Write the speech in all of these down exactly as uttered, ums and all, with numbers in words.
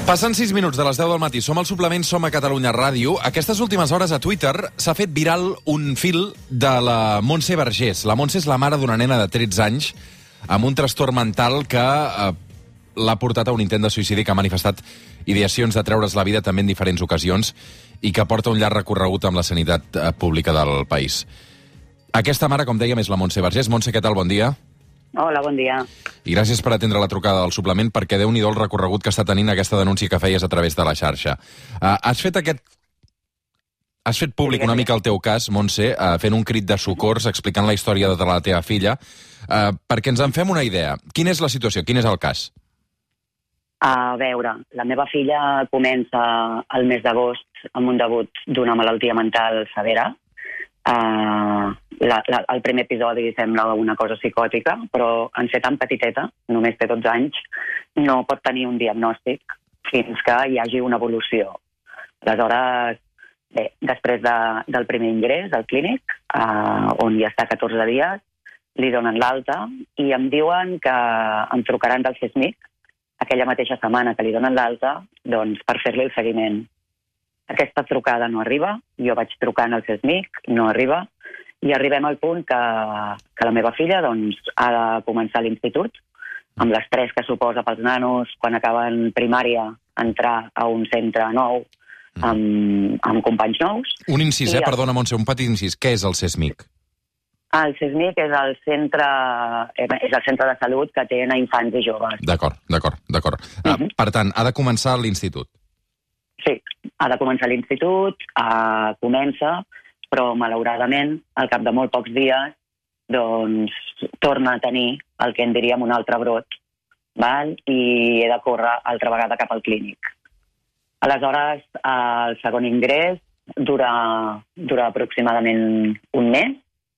Passen sis minuts de les deu del matí. Som al suplement Som a Catalunya Ràdio. Aquestes últimes hores a Twitter s'ha fet viral un fil de la Montse Vergés. La Montse és la mare d'una nena de tretze anys amb un trastorn mental que eh, l'ha portat a un intent de suïcidi, que ha manifestat ideacions de treure's la vida també en diferents ocasions i que porta un llarg recorregut amb la sanitat eh, pública del país. Aquesta mare, com dèiem, és la Montse Vergés. Montse, què tal? Bon dia. Hola, bon dia. I gràcies per atendre la trucada del suplement, perquè Déu-n'hi-do el recorregut que està tenint aquesta denúncia que feies a través de la xarxa. Uh, has fet aquest... Has fet públic una mica el teu cas, Montse, uh, fent un crit de socors, explicant la història de la teva filla, uh, perquè ens en fem una idea. Quina és la situació? Quin és el cas? A veure, la meva filla comença el mes d'agost amb un debut d'una malaltia mental severa. Uh, la, la, el primer episodi sembla una cosa psicòtica, però en ser tan petiteta, només té dotze anys, no pot tenir un diagnòstic fins que hi hagi una evolució. Aleshores, bé, després de, del primer ingrés al clínic, uh, on hi està catorze dies, li donen l'alta i em diuen que em trucaran del CESMIC aquella mateixa setmana que li donen l'alta, doncs per fer-li el seguiment. Aquesta trucada no arriba, jo vaig trucant al CESMIC, no arriba, i arribem al punt que, que la meva filla doncs, ha de començar l'institut, amb l'estrès que suposa pels nanos quan acaben primària entrar a un centre nou amb, amb companys nous. Un incís, eh? I, Perdona, Montse, un petit incís. Què és el CESMIC? El CESMIC és el centre, és el centre de salut que tenen a infants i joves. D'acord, d'acord, d'acord. Uh, uh-huh. Per tant, ha de començar l'institut. Sí, ha de començar l'institut, uh, comença, però malauradament, al cap de molt pocs dies, doncs torna a tenir el que en diríem un altre brot, val? I he de córrer altra vegada cap al clínic. Aleshores, el segon ingrés dura, dura aproximadament un mes,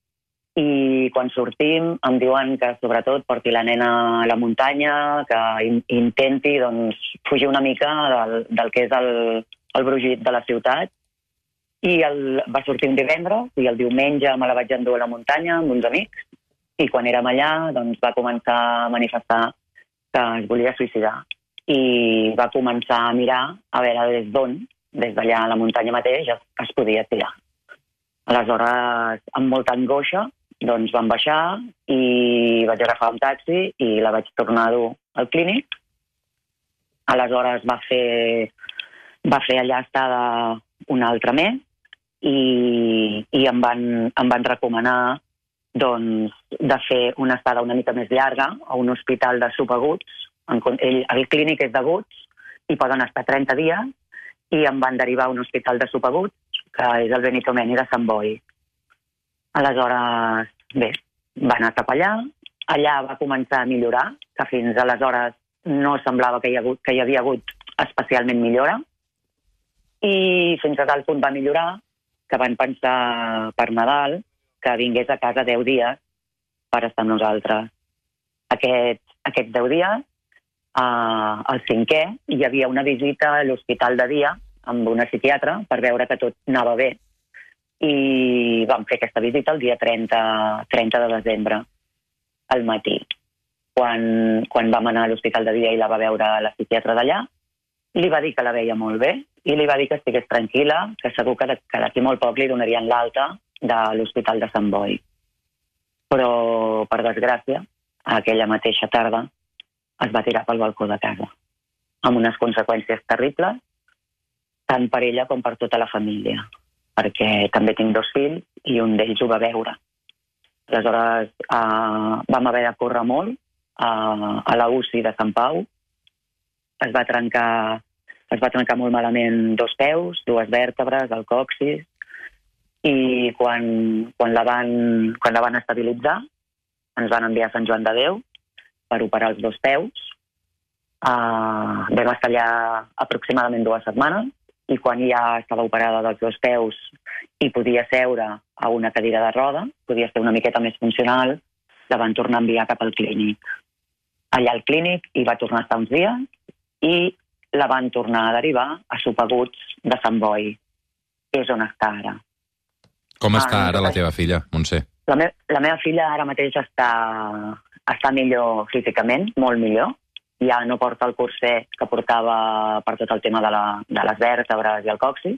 i quan sortim em diuen que sobretot porti la nena a la muntanya, que in intenti doncs, fugir una mica del, del que és el, el brugit de la ciutat. I el, va sortir un divendres i el diumenge me la vaig endur a la muntanya amb uns amics i quan érem allà doncs, va començar a manifestar que es volia suïcidar. I va començar a mirar a veure des d'on, des d'allà a la muntanya mateix, es, es podia tirar. Aleshores, amb molta angoixa, doncs vam baixar i vaig agafar un taxi i la vaig tornar a dur al clínic. Aleshores va fer, va fer allà estada un altre mes i, i em, van, em van recomanar doncs, de fer una estada una mica més llarga a un hospital de subaguts. El, el clínic és d'aguts i poden estar trenta dies i em van derivar a un hospital de subaguts, que és el Benito Meni de Sant Boi. Aleshores, bé, va anar cap allà, allà va començar a millorar, que fins aleshores no semblava que hi, hagut, que hi havia hagut especialment millora, i fins a tal punt va millorar que van pensar per Nadal que vingués a casa deu dies per estar amb nosaltres. Aquest, aquests deu dies, eh, el cinquè, hi havia una visita a l'hospital de dia amb una psiquiatra per veure que tot anava bé. I vam fer aquesta visita el dia trenta, trenta de desembre, al matí. Quan, quan vam anar a l'hospital de dia i la va veure la psiquiatra d'allà, li va dir que la veia molt bé i li va dir que estigués tranquil·la, que segur que d'aquí molt poc li donarien l'alta de l'hospital de Sant Boi. Però, per desgràcia, aquella mateixa tarda es va tirar pel balcó de casa, amb unes conseqüències terribles, tant per ella com per tota la família, perquè també tinc dos fills i un d'ells ho va veure. Aleshores, eh, vam haver de córrer molt eh, a la U C I de Sant Pau. Es va trencar, es va trencar molt malament dos peus, dues vèrtebres, el còccix, i quan, quan, la van, quan la van estabilitzar ens van enviar a Sant Joan de Déu per operar els dos peus. Uh, vam estar allà aproximadament dues setmanes i quan ja estava operada dels dos peus i podia seure a una cadira de roda, podia ser una miqueta més funcional, la van tornar a enviar cap al clínic. Allà al clínic hi va tornar a estar uns dies i la van tornar a derivar a subaguts de Sant Boi, que és on està ara. Com està ah, ara la teva filla, Montse? La, me la meva filla ara mateix està, està millor físicament, molt millor. ja no porta el curset que portava per tot el tema de, la, de les vèrtebres i el còccix,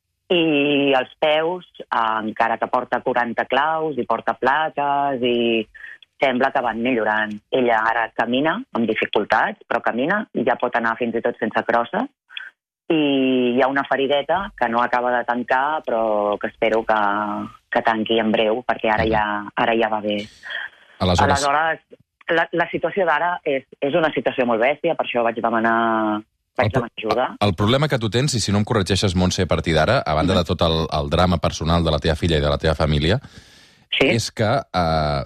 i els peus, eh, encara que porta quaranta claus i porta plaques i sembla que van millorant. Ella ara camina amb dificultats, però camina i ja pot anar fins i tot sense crosses, i hi ha una ferideta que no acaba de tancar, però que espero que, que tanqui en breu, perquè ara ja, ara ja va bé. Aleshores, Aleshores la, la situació d'ara és, és una situació molt bèstia, per això vaig demanar, vaig el, demanar ajuda. El problema que tu tens, i si no em corregeixes, Montse, a partir d'ara, a banda de tot el, el drama personal de la teva filla i de la teva família, Sí? és que eh,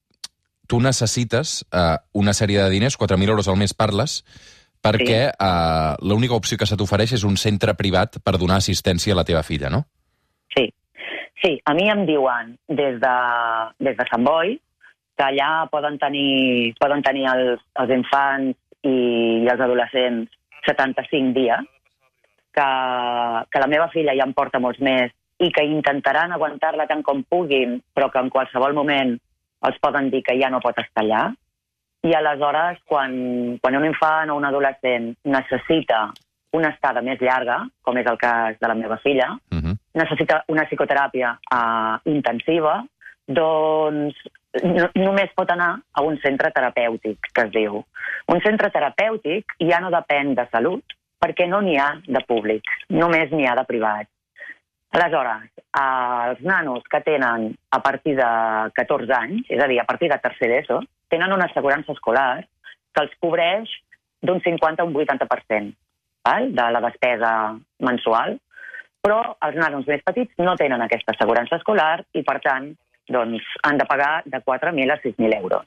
tu necessites eh, una sèrie de diners, quatre mil euros al mes parles, perquè Sí. eh, l'única opció que se t'ofereix és un centre privat per donar assistència a la teva filla, no? Sí. Sí, a mi em diuen des de, des de Sant Boi que allà poden tenir, poden tenir els, els infants i, i els adolescents setanta-cinc dies, que, que la meva filla ja en porta molts més i que intentaran aguantar-la tant com puguin, però que en qualsevol moment els poden dir que ja no pot estar allà. I aleshores, quan, quan un infant o un adolescent necessita una estada més llarga, com és el cas de la meva filla, Uh -huh. necessita una psicoteràpia uh, intensiva, doncs no, només pot anar a un centre terapèutic, que es diu. Un centre terapèutic ja no depèn de salut, perquè no n'hi ha de públics, només n'hi ha de privats. Aleshores, eh, els nanos que tenen a partir de catorze anys, és a dir, a partir de tercer d'ESO, tenen una assegurança escolar que els cobreix d'un cinquanta a un vuitanta per cent val? De la despesa mensual, però els nanos més petits no tenen aquesta assegurança escolar i, per tant, doncs, han de pagar de quatre mil a sis mil euros.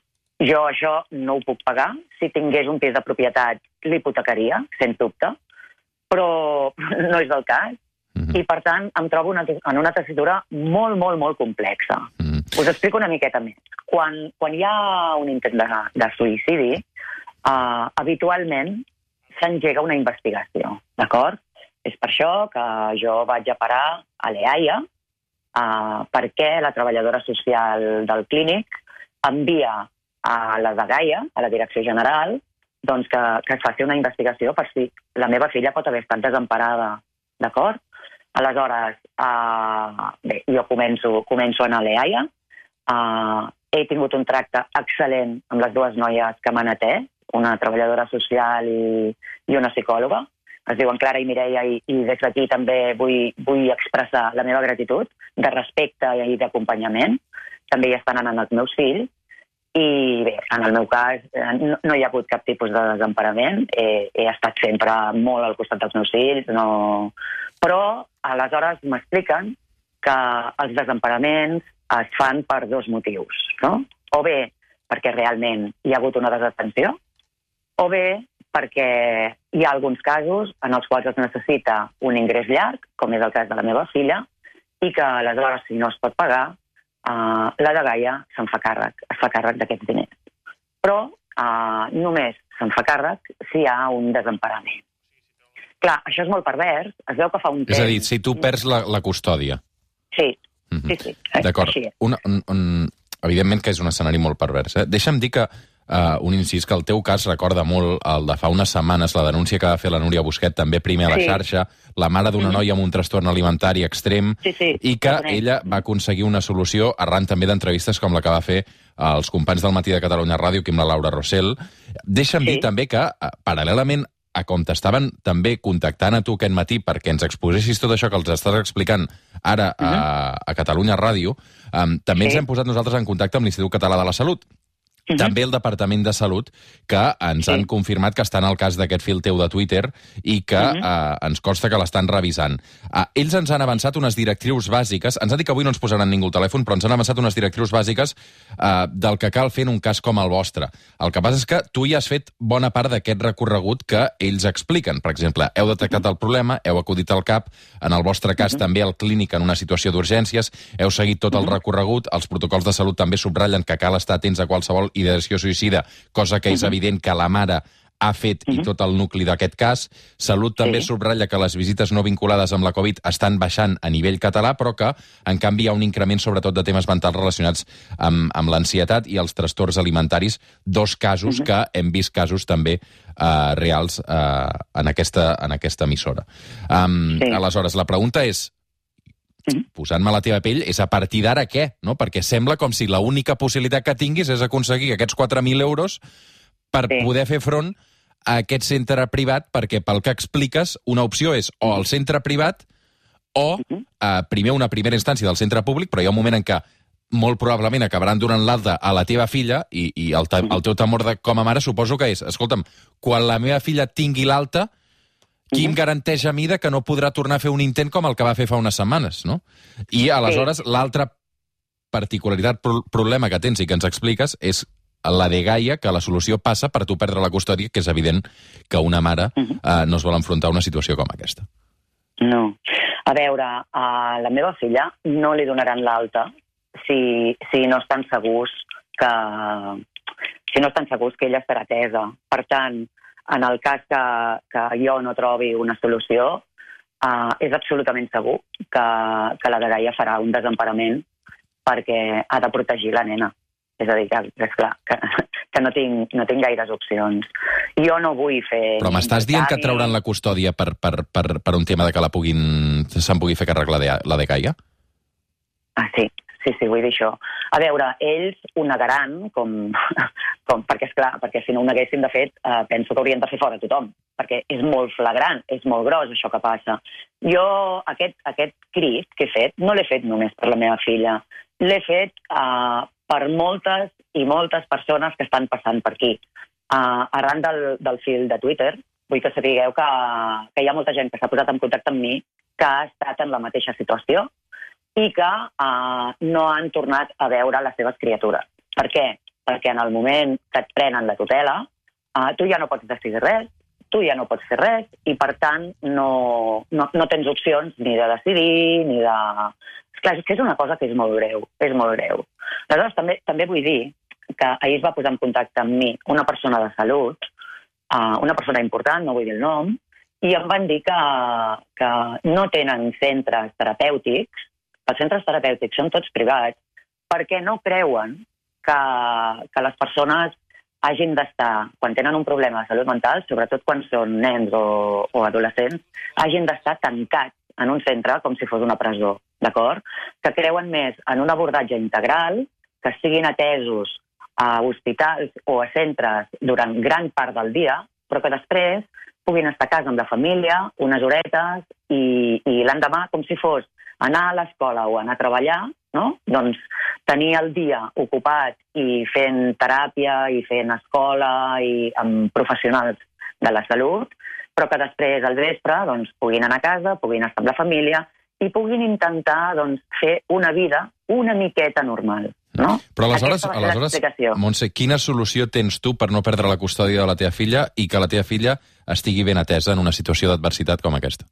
Jo això no ho puc pagar. Si tingués un pis de propietat, l'hipotecaria, sens dubte, però no és el cas. I, per tant, em trobo una, en una tessitura molt, molt, molt complexa. Mm. Us explico una miqueta més. Quan, quan hi ha un intent de, de suïcidi, uh, habitualment s'engega una investigació, d'acord? És per això que jo vaig a parar a l'EAIA, uh, perquè la treballadora social del clínic envia a la dgaia, a la Direcció General, doncs que, que es faci una investigació per si la meva filla pot haver estat desemparada, d'acord? Aleshores, uh, bé, jo començo, començo a anar a l'EAIA. Uh, he tingut un tracte excel·lent amb les dues noies que m'han atès, una treballadora social i, i una psicòloga. Es diuen Clara i Mireia, i, i des d'aquí també vull, vull expressar la meva gratitud de respecte i d'acompanyament. També hi estan anant els meus fills. I bé, en el meu cas no, no hi ha hagut cap tipus de desemparament. He, he estat sempre molt al costat dels meus fills, no... però aleshores m'expliquen que els desemparaments es fan per dos motius, no? O bé perquè realment hi ha hagut una desatenció, o bé perquè hi ha alguns casos en els quals es necessita un ingrés llarg, com és el cas de la meva filla, i que aleshores, si no es pot pagar, Uh, la dgaia se'n fa càrrec, es fa càrrec d'aquests diners. Però uh, només se'n fa càrrec si hi ha un desemparament. Clar, això és molt pervers, es veu que fa un temps... És a dir, si tu perds la, la custòdia. Sí, mm-hmm. sí, sí. D'acord. Un, un, un, evidentment que és un escenari molt pervers. Eh? Deixa'm dir que uh, un incís, que el teu cas recorda molt el de fa unes setmanes, la denúncia que va fer la Núria Busquet també primer a la Sí. xarxa, la mare d'una noia amb un trastorn alimentari extrem, Sí, sí, i que correcte. ella va aconseguir una solució arran també d'entrevistes com la que va fer els companys del Matí de Catalunya Ràdio, com la Laura Rossell. Deixa'm Sí. dir també que, eh, paral·lelament a com t'estaven també contactant a tu aquest matí perquè ens exposessis tot això que els estàs explicant ara a, a Catalunya Ràdio, um, també Sí. ens hem posat nosaltres en contacte amb l'Institut Català de la Salut. Uh -huh. També el Departament de Salut, que ens Sí. han confirmat que està en el cas d'aquest fil teu de Twitter i que Uh -huh. eh, ens consta que l'estan revisant. Eh, ells ens han avançat unes directrius bàsiques, ens han dit que avui no ens posaran ningú al telèfon, però ens han avançat unes directrius bàsiques eh, del que cal fer en un cas com el vostre. El que passa és que tu ja has fet bona part d'aquest recorregut que ells expliquen. Per exemple, heu detectat el problema, heu acudit al CAP, en el vostre cas uh -huh. també al clínic en una situació d'urgències, heu seguit tot el recorregut, els protocols de salut també subratllen que cal estar atents a qualsevol ideació suïcida, cosa que és evident que la mare ha fet uh-huh. i tot el nucli d'aquest cas. Salut també sí. subratlla que les visites no vinculades amb la Covid estan baixant a nivell català, però que, en canvi, hi ha un increment sobretot de temes mentals relacionats amb, amb l'ansietat i els trastorns alimentaris, dos casos uh-huh. que hem vist casos també eh, reals eh, en, aquesta, en aquesta emissora. Um, sí. Aleshores, la pregunta és, posant-me la teva pell, és a partir d'ara què? No? Perquè sembla com si l'única possibilitat que tinguis és aconseguir aquests quatre mil euros per sí. poder fer front a aquest centre privat, perquè pel que expliques, una opció és o el centre privat o uh-huh. eh, primer una primera instància del centre públic, però hi ha un moment en què molt probablement acabaran donant l'alta a la teva filla i, i el, te, el teu temor de, com a mare suposo que és, escolta'm, quan la meva filla tingui l'alta, qui uh-huh. em garanteix a mi que no podrà tornar a fer un intent com el que va fer fa unes setmanes, no? I aleshores sí. l'altra particularitat, pro problema que tens i que ens expliques és la de Gaia, que la solució passa per tu perdre la custòdia, que és evident que una mare uh-huh. eh, no es vol enfrontar a una situació com aquesta. No. A veure, a la meva filla no li donaran l'alta si, si no estan segurs que si no estan segurs que ella estarà atesa. Per tant, en el cas que, que jo no trobi una solució, eh, és absolutament segur que, que la de Gaia farà un desemparament perquè ha de protegir la nena. És a dir, que, és clar, que, que no, tinc, no tinc gaires opcions. Jo no vull fer... Però m'estàs dient que et trauran la custòdia per, per, per, per un tema de que la puguin se'n pugui fer càrrec la de, la de Gaia? Ah, sí, sí, sí, vull dir això. A veure, ells ho negaran, com, com perquè, és clar, perquè si no ho neguessin, de fet, eh, penso que haurien de fer fora tothom, perquè és molt flagrant, és molt gros això que passa. Jo, aquest, aquest crit que he fet, no l'he fet només per la meva filla, l'he fet... Eh, per moltes i moltes persones que estan passant per aquí. Uh, arran del, del fil de Twitter, vull que sapigueu que, que hi ha molta gent que s'ha posat en contacte amb mi que ha estat en la mateixa situació i que uh, no han tornat a veure les seves criatures. Per què? Perquè en el moment que et prenen la tutela, uh, tu ja no pots decidir res, tu ja no pots fer res i, per tant, no, no, no tens opcions ni de decidir, ni de... Esclar, és que és una cosa que és molt greu, és molt greu. Aleshores, també, també vull dir que ahir es va posar en contacte amb mi una persona de salut, uh, una persona important, no vull dir el nom, i em van dir que, que no tenen centres terapèutics, els centres terapèutics són tots privats, perquè no creuen que, que les persones hagin d'estar, quan tenen un problema de salut mental, sobretot quan són nens o, o adolescents, hagin d'estar tancats en un centre com si fos una presó, d'acord? Que creuen més en un abordatge integral, que siguin atesos a hospitals o a centres durant gran part del dia, però que després puguin estar a casa amb la família, unes horetes, i, i l'endemà, com si fos anar a l'escola o anar a treballar, no? Doncs tenir el dia ocupat i fent teràpia i fent escola i amb professionals de la salut, però que després al vespre doncs, puguin anar a casa, puguin estar amb la família i puguin intentar doncs, fer una vida una miqueta normal. No? Però aleshores, aleshores Montse, quina solució tens tu per no perdre la custòdia de la teva filla i que la teva filla estigui ben atesa en una situació d'adversitat com aquesta?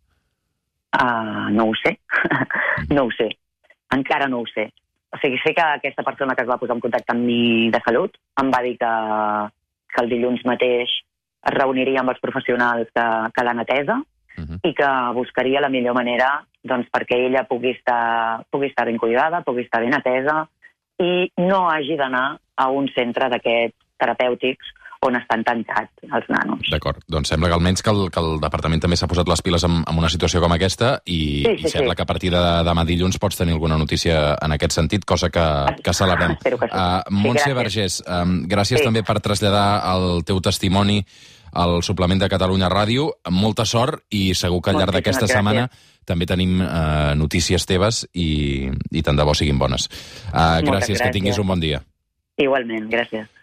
Uh, no ho sé. no ho sé. Encara no ho sé. O sigui, sé que aquesta persona que es va posar en contacte amb mi de salut em va dir que, que el dilluns mateix es reuniria amb els professionals que, que l'han atesa uh-huh. i que buscaria la millor manera doncs, perquè ella pugui estar, pugui estar ben cuidada, pugui estar ben atesa i no hagi d'anar a un centre d'aquests terapèutics on estan tancats els nanos. D'acord, doncs sembla que almenys que el, que el departament també s'ha posat les piles en, en una situació com aquesta i, sí, sí, i sembla sí. que a partir de demà dilluns pots tenir alguna notícia en aquest sentit, cosa que, que celebrem. Espero que sí. Uh, Montse sí, Vergés, um, gràcies sí. també per traslladar el teu testimoni al suplement de Catalunya Ràdio. Molta sort i segur que al llarg d'aquesta setmana també tenim uh, notícies teves i, i tant de bo siguin bones. Uh, gràcies, gràcies, que tinguis un bon dia. Igualment, gràcies.